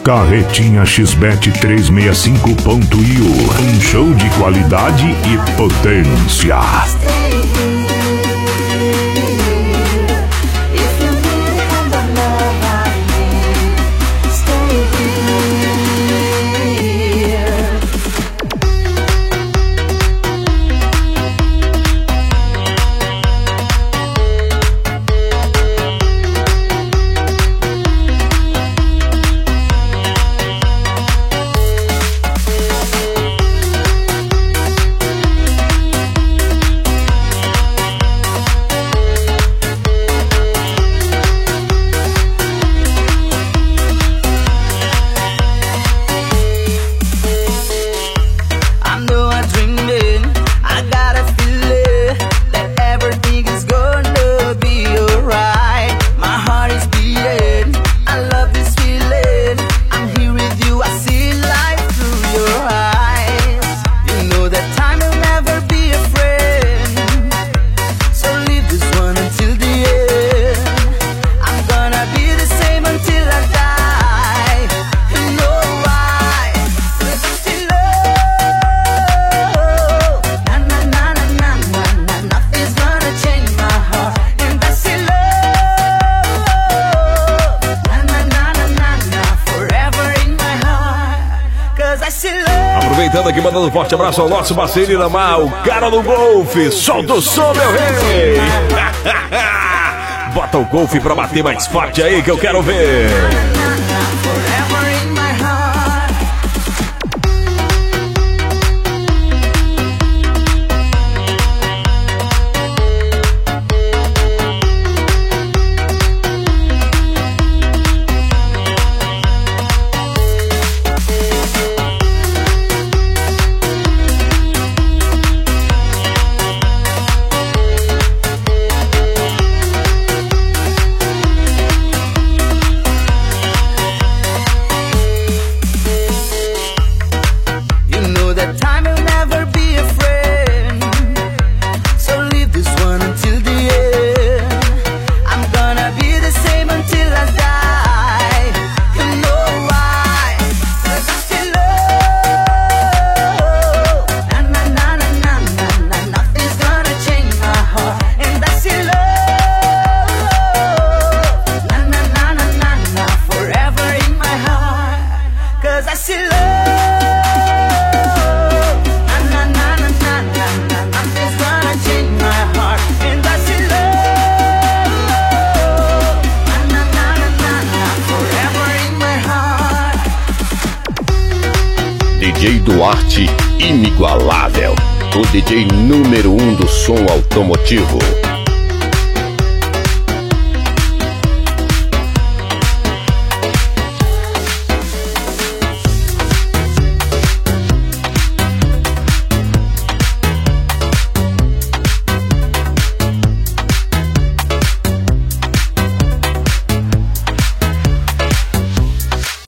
Carretinha XBET 365.io. Um show de qualidade e potência. Aproveitando aqui, mandando um forte abraço ao nosso parceiro Iramar, o cara do golfe. Solta o som, meu rei! Bota o golfe pra bater mais forte aí que eu quero ver. DJ Duarte, inigualável, o DJ número 1 do som automotivo.